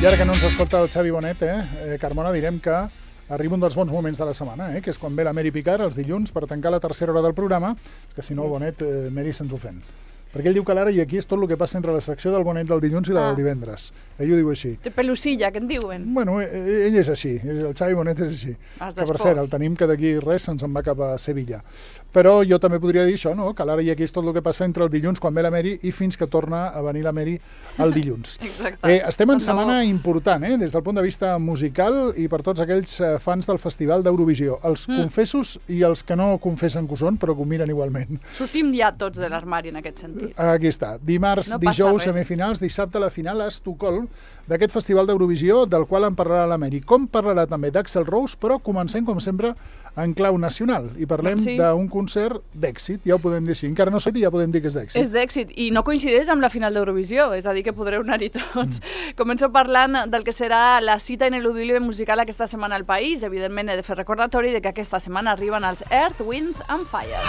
I ara que no ens escolta el Xavi Bonet, Carmona, direm que arriba un dels bons moments de la setmana, que és quan ve la Mary Picard els dilluns per tancar la tercera hora del programa, que si no el Bonet, Mary se'ns ofèn. Perquè ell diu que l'ara i aquí és tot el que passa entre la secció del Bonet del dilluns i la del divendres. Ell ho diu així. Té pelusilla, que en diuen. Bueno, ell és així, el Xavi Bonet és així. Que per cert, el tenim que d'aquí res se'ns en va cap a Sevilla. Però jo també podria dir això, no? Que l'ara i aquí és tot el que passa entre el dilluns quan ve la Mary i fins que torna a venir la Mary el dilluns. Exacte. Estem en setmana important, des del punt de vista musical i per tots aquells fans del Festival d'Eurovisió. Els confessos i els que no confessen que ho són, però que ho miren igualment. Sortim ja tots de l'armari en aquest sentit. Aquí està. Dimarts, dijous, semifinals, dissabte la final a Estocolm d'aquest Festival d'Eurovisió, del qual en parlarà la Mary. Com parlarà també d'Axl Rose, però comencem, com sempre, en clau nacional. I parlem d'un concert d'èxit, ja ho podem dir així. Encara no sé i ja podem dir que és d'èxit. És d'èxit, i no coincideix amb la final d'Eurovisió, és a dir, que podreu anar-hi tots. Començo parlant del que serà la cita ineludible musical aquesta setmana al país. Evidentment, he de fer recordatori de que aquesta setmana arriben els Earth, Wind and Fire.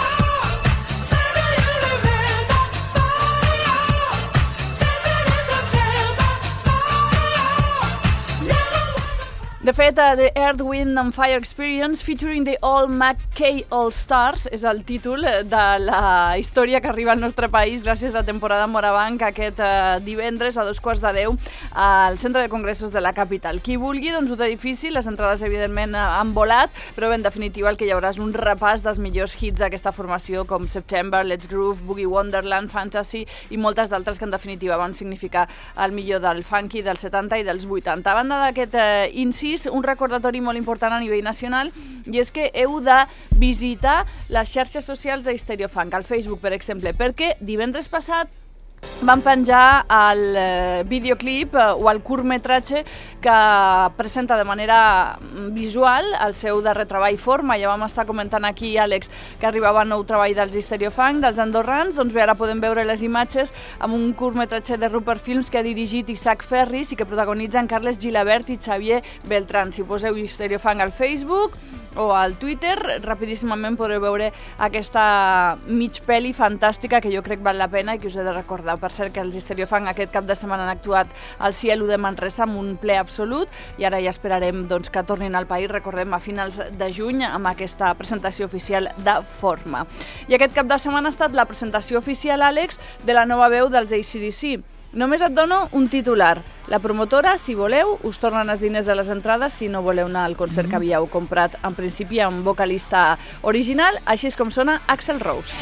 De fet, The Earth, Wind and Fire Experience featuring the All McKay All Stars és el títol de la història que arriba al nostre país gràcies a Temporada Morabanc aquest divendres a 2:15 al Centre de Congressos de la capital. Qui vulgui, doncs ho té difícil, les entrades evidentment han volat, però en definitiva el que hi haurà és un repàs dels millors hits d'aquesta formació com September, Let's Groove, Boogie Wonderland, Fantasy i moltes d'altres que en definitiva van significar el millor del funky dels 70 i dels 80. A banda d'aquest incís, un recordatori molt important a nivell nacional, i és que heu de visitar les xarxes socials d'Stereofunk, al Facebook, per exemple, perquè divendres passat van penjar el videoclip o el curtmetratge que presenta de manera visual el seu darrer treball Forma. Ja vam estar comentant aquí, Àlex, que arribava un nou treball dels Stereofunk, dels andorrans. Doncs bé, ara podem veure les imatges amb un curtmetratge de Rupert Films que ha dirigit Isaac Ferris i que protagonitzen Carles Gilabert i Xavier Beltrán. Si poseu Stereofunk al Facebook o al Twitter, rapidíssimament podreu veure aquesta mig pel·li fantàstica que jo crec val la pena i que us he de recordar. Per cert, que els Stereofunk aquest cap de setmana han actuat al Cielo de Manresa amb un ple absolut i ara ja esperarem que tornin al país, recordem, a finals de juny amb aquesta presentació oficial de Forma. I aquest cap de setmana ha estat la presentació oficial, Àlex, de la nova veu dels AC/DC. Només et dono un titular. La promotora, si voleu, us tornen els diners de les entrades si no voleu anar al concert que havíeu comprat en principi amb vocalista original, així és com sona Axl Rose.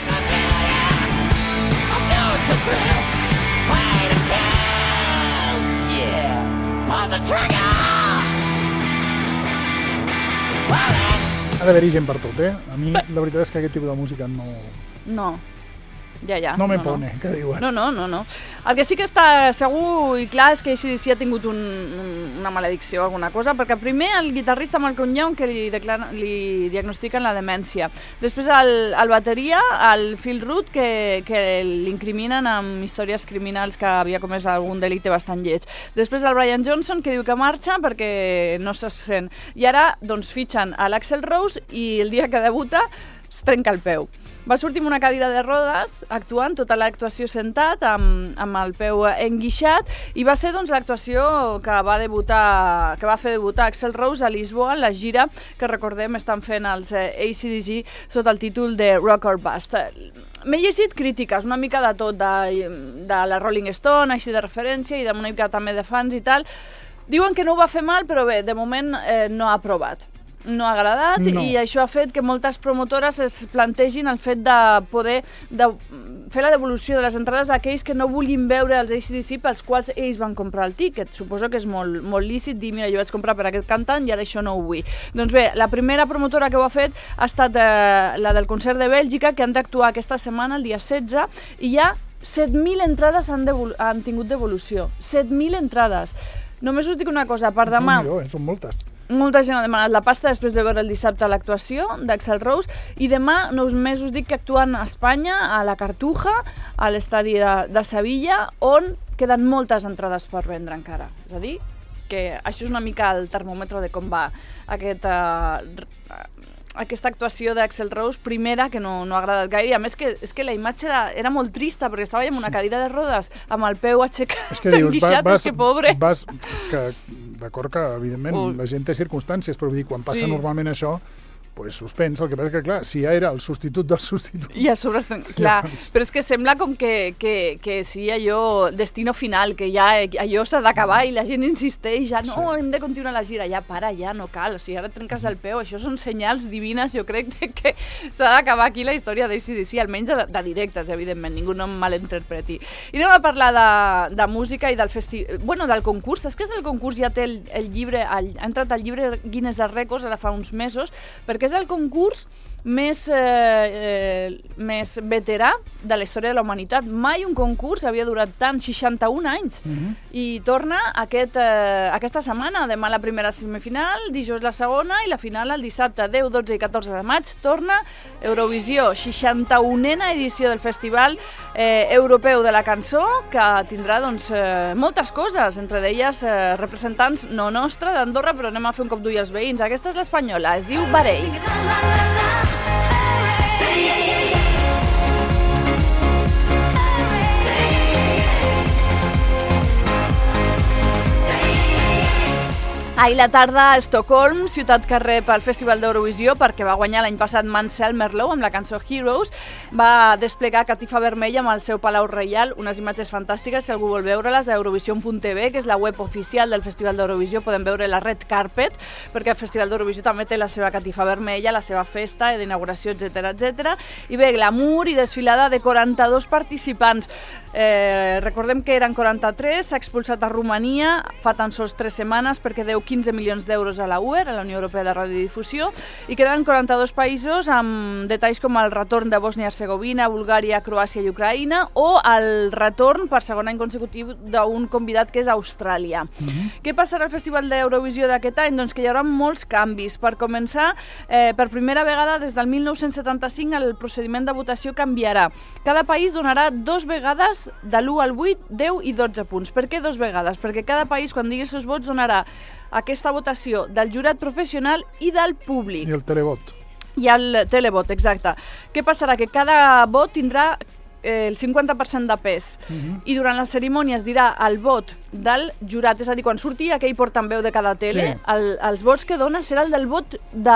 Ha d'haver-hi gent per tot, A mi, la veritat és que aquest tipus de música no... Ja. No me pone, que diuen. No. El que sí que està segur i clar és que AC/DC ha tingut una maledicció o alguna cosa, perquè primer el guitarrista Malcolm Young, que li diagnostiquen la demència. Després el bateria, el Phil Rudd, que l'incriminen amb històries criminals que havia comès algun delicte bastant lleig. Després el Brian Johnson, que diu que marxa perquè no se sent. I ara doncs fitxen a l'Axl Rose i el dia que debuta es trenca el peu. Va sortir amb una cadira de rodes, actuant, tota l'actuació sentat, amb el peu enguixat, i va ser l'actuació que va fer debutar Axl Rose a Lisboa, en la gira que, recordem, estan fent els AC/DC sota el títol de Rock or Bust. M'he llegit crítiques, una mica de tot, de la Rolling Stone, així de referència, i una mica també de fans i tal. Diuen que no ho va fer mal, però bé, de moment no ha aprovat. No ha agradat i això ha fet que moltes promotores es plantegin el fet de poder fer la devolució de les entrades a aquells que no vulguin veure els AC/DC pels quals ells van comprar el tíquet. Suposo que és molt lícit dir, mira, jo vaig comprar per aquest cantant i ara això no ho vull. Doncs bé, la primera promotora que ho ha fet ha estat la del concert de Bèlgica, que han d'actuar aquesta setmana, el dia 16, i ja 7.000 entrades han tingut devolució. 7.000 entrades. Només us dic una cosa, per demà... Són moltes. Molta gent ha demanat la pasta després de veure el dissabte l'actuació d'Axl Rose, i demà només us dic que actuen a Espanya, a la Cartuja, a l'estadi de Sevilla, on queden moltes entrades per vendre encara. És a dir, que això és una mica el termòmetre de com va aquest aquesta actuació d'Axl Rose, primera, que no ha agradat gaire, i a més que, és que la imatge era molt trista, perquè estava en una cadira de rodes, amb el peu aixecat, enguixat, és que pobre. D'acord que, evidentment, la gent té circumstàncies, però vull dir, quan passa normalment això, pues suspens, el que passa que, clar, si ja era el substitut del substitut... I a sobre, clar, però és que sembla com que sigui allò destino final, que ja allò s'ha d'acabar i la gent insisteix, ja no, hem de continuar la gira, ja para, ja no cal, o sigui, ara trenques el peu, això són senyals divines, jo crec que s'ha d'acabar aquí la història d'ACDC, almenys de directes, evidentment, ningú no em malinterpreti. I anem a parlar de música i del del concurs, és que el concurs ja té el llibre, ha entrat al llibre Guinness de Rècords ara fa uns mesos, perquè és el concurs més veterà de la història de la humanitat. Mai un concurs havia durat tant, 61 anys. I torna aquesta setmana, demà la primera semifinal, dijous la segona i la final el dissabte 10, 12 i 14 de maig. Torna Eurovisió, 61a edició del Festival Europeu de la Cançó, que tindrà moltes coses, entre d'elles representants no nostra d'Andorra, però anem a fer un cop d'ull als veïns. Aquesta és l'espanyola, es diu Varey. Ahir la tarda a Estocolm, ciutat que rep el Festival d'Eurovisió perquè va guanyar l'any passat Mansell Merlot amb la cançó Heroes, va desplegar catifa vermella amb el seu Palau Reial, unes imatges fantàstiques, si algú vol veure-les a eurovision.tv, que és la web oficial del Festival d'Eurovisió, podem veure la Red Carpet, perquè el Festival d'Eurovisió també té la seva catifa vermella, la seva festa d'inauguració, etc. I bé, glamour i desfilada de 42 participants. Recordem que eren 43, s'ha expulsat a Romania fa tan sols 3 setmanes perquè deu 15 milions d'euros a la UER, a la Unió Europea de Radiodifusió, i queden 42 països amb detalls com el retorn de Bòsnia-Hercegovina, Bulgària, Croàcia i Ucraïna, o el retorn per segon any consecutiu d'un convidat que és Austràlia. Què passarà al Festival d'Eurovisió d'aquest any? Doncs que hi haurà molts canvis. Per començar, per primera vegada des del 1975 el procediment de votació canviarà. Cada país donarà 2 vegades de l'1 al 8, 10 i 12 punts. Per què 2 vegades? Perquè cada país, quan digui els seus vots, donarà aquesta votació del jurat professional i del públic. I el televot. I el televot, exacte. Què passarà? Que cada vot tindrà el 50% de pes i durant la cerimònia es dirà el vot del jurat, és a dir, quan surti aquell portaveu de cada tele, els vots que dona serà el del vot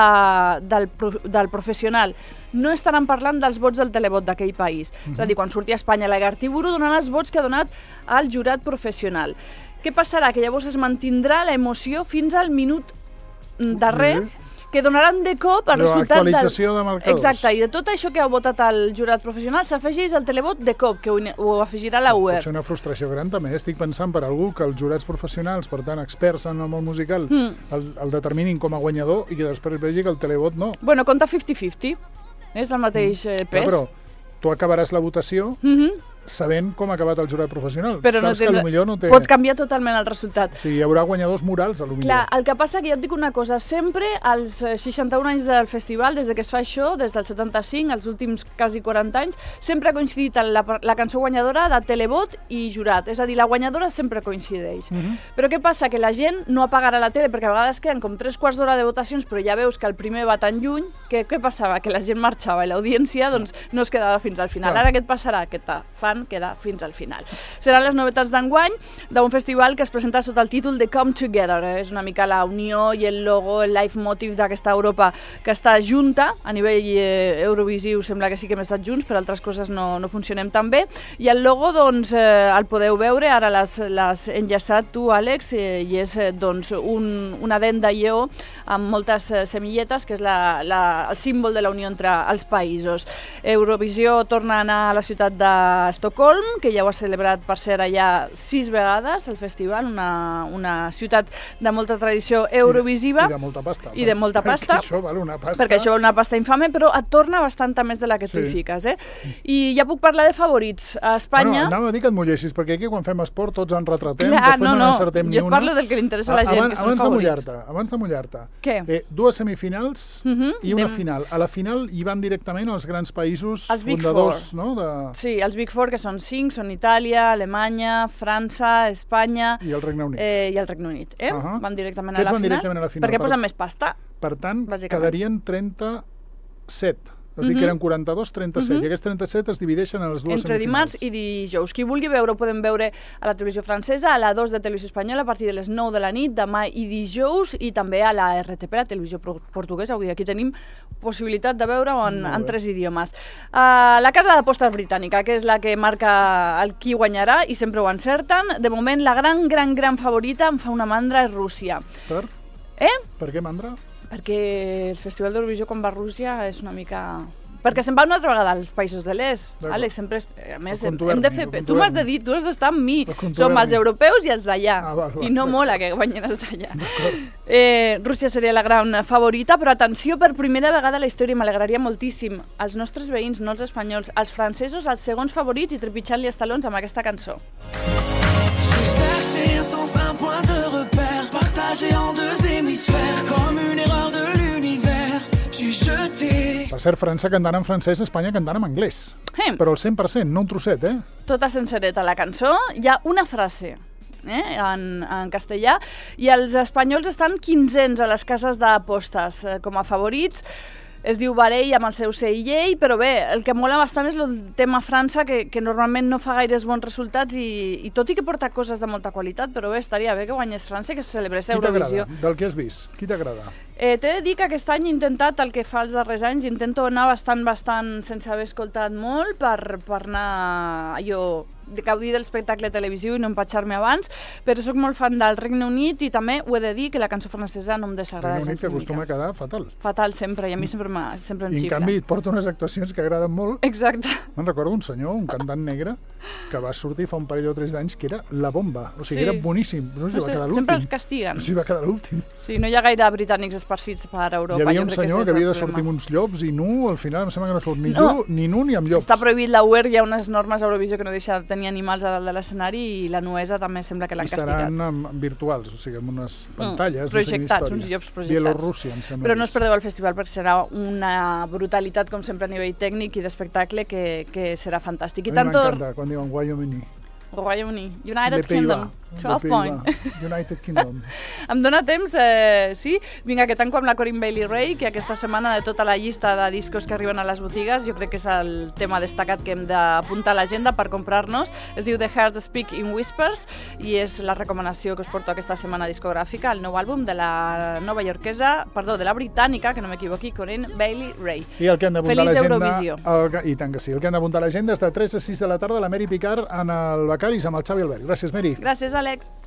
del professional. No estaran parlant dels vots del televot d'aquell país. És a dir, quan surti a Espanya l'Agartiburu donarà els vots que ha donat el jurat professional. Què passarà? Que llavors es mantindrà l'emoció fins al minut darrer, que donaran de cop el resultat l'actualització de marcadors. Exacte, i de tot això que ha votat el jurat professional s'afegeix el televot de cop, que ho afegirà la UER. Pot ser una frustració gran també, estic pensant per algú que els jurats professionals, per tant experts en el món musical, el determinin com a guanyador i que després vegi que el televot no. Bueno, compta 50-50, és el mateix pes. Però tu acabaràs la votació sabent com ha acabat el jurat professional. Però saps que potser no té... Pot canviar totalment el resultat. O sigui, hi haurà guanyadors morals, potser. Clar, el que passa que ja et dic una cosa, sempre als 61 anys del festival, des que es fa això, des del 75, els últims quasi 40 anys, sempre ha coincidit la cançó guanyadora de televot i jurat. És a dir, la guanyadora sempre coincideix. Però què passa? Que la gent no apagarà la tele, perquè a vegades queden com 3 quarts d'hora de votacions, però ja veus que el primer va tan lluny, que què passava? Que la gent marxava i l'audiència no es quedava fins al final. Ara què et passarà? Que fan quedar fins al final. Seran les novetats d'enguany d'un festival que es presenta sota el títol de Come Together. És una mica la unió i el logo, el leitmotiv d'aquesta Europa que està junta. A nivell eurovisiu sembla que sí que hem estat junts, per altres coses no funcionem tan bé. I el logo, doncs, el podeu veure, ara l'has enllaçat tu, Àlex, i és doncs una dent de lleó amb moltes semilletes, que és el símbol de la unió entre els països. Eurovisió torna a anar a la ciutat d'Estocolm, que ja ho ha celebrat, per ser allà 6 vegades, el festival, una ciutat de molta tradició eurovisiva. I de molta pasta. I de molta pasta. Perquè això val una pasta. Perquè això val una pasta infame, però et torna bastanta més de la que tu hi fiques. I ja puc parlar de favorits. A Espanya... Bueno, anava a dir que et mullessis, perquè aquí quan fem esport tots ens retratem, clar, després no n'encertem ni una. Jo et parlo del que li interessa a la gent, que són favorits. Abans de mullar-te. Què? 2 semifinals i una final. A la final hi van directament els grans països fundadors, no? Sí, els Big Four, que són 5, són Itàlia, Alemanya, França, Espanya... I el Regne Unit. Van directament a la final. Van directament a la final. Perquè posen més pasta. Per tant, quedarien 30 7. O sigui que eren 42, 37, i aquests 37 es divideixen en les dues entre semifinals. dimarts i dijous. Qui vulgui veure ho podem veure a la televisió francesa, a la 2 de televisió espanyola a partir de les 9 de la nit, demà i dijous, i també a la RTP, la televisió portuguesa. Avui aquí tenim possibilitat de veure-ho en 3 idiomes. La casa d'apostes britànica, que és la que marca el qui guanyarà, i sempre ho encerten. De moment, la gran favorita, em fa una mandra, és Rússia. Per? Per què mandra? Perquè el Festival d'Eurovisió, quan va a Rússia, és una mica... Perquè se'n va una altra vegada als països de l'est. Àlex, sempre... A més, hem de fer... Tu m'has de dir, tu has d'estar amb mi. Som els europeus i els d'allà. I no mola que guanyin els d'allà. Rússia seria la gran favorita, però atenció, per primera vegada a la història, m'alegraria moltíssim. Els nostres veïns, no els espanyols, els francesos, els segons favorits i trepitjant-li els talons amb aquesta cançó. Chercher sans un point de repère, partagé en deux hémisphères, comme une erreur de l'univers, j'ai jeté. Per cert, França cantant en francès, Espanya cantant en anglès. Però el 100%, no un trosset, Tota sencereta la cançó, hi ha una frase en castellà, i els espanyols estan 15ens a les cases d'apostes com a favorits. Es diu Varell amb el seu ser i llei, però bé, el que mola bastant és el tema França, que normalment no fa gaires bons resultats i tot i que porta coses de molta qualitat, però bé, estaria bé que guanyés França i que se celebrés Eurovisió. Qui t'agrada? Del que has vist, qui t'agrada? T'he de dir que aquest any he intentat el que fa els darrers anys, intento anar bastant sense haver escoltat molt per anar de gaudir de l'espectacle televisiu i no empatxar-me abans, però sóc molt fan del Regne Unit i també ho he de dir que la cançó francesa no em desagrada gens ni mica. Regne Unit que acostuma a quedar fatal. Fatal sempre, i a mi sempre em xifra. I en canvi et porta unes actuacions que agraden molt. Exacte. Me'n recordo un senyor, un cantant negre, que va sortir fa un parell o 3 d'anys, que era la bomba, o sigui, era boníssim. No sé, va quedar l'últim. Sempre els castiguen. Sí, va quedar l'últim. Sí, no hi ha gaire britànics esparcits per Europa. Hi havia un senyor que havia de sortir amb uns llops i nu, al final em sembla que no surt ni nu ni amb llops. Està prohibit la UER, hi ha unes normes a Eurovisió que no deixa tenir animals a dalt de l'escenari, i la nuesa també sembla que l'han castigat. I seran virtuals, o sigui, amb unes pantalles, projectats, uns llops projectats. Bielorússia, em sembla. Però no us perdeu el festival perquè serà una brutalitat, com sempre, a nivell tècnic i d'espectacle, que serà fantàstic. A mi m'encanta quan diuen Wyoming. United Kingdom. 12 point. United Kingdom. Em dóna temps, sí? Vinga, que tanco amb la Corinne Bailey Rae, que aquesta setmana de tota la llista de discos que arriben a les botigues, jo crec que és el tema destacat que hem d'apuntar a l'agenda per comprar-nos. Es diu The Heart Speak in Whispers i és la recomanació que us porto aquesta setmana discogràfica, el nou àlbum de la de la britànica, que no m'equivoqui, Corinne Bailey Rae. I el que han d'apuntar a l'agenda... Feliç Eurovisió. I tant que sí. El que han d'apuntar a l'agenda és de 3 a 6 de la tarda, la Mary Picard en el Becaris amb el Xavi Albert. Gràcies, Mary. Gràcies, Àlex.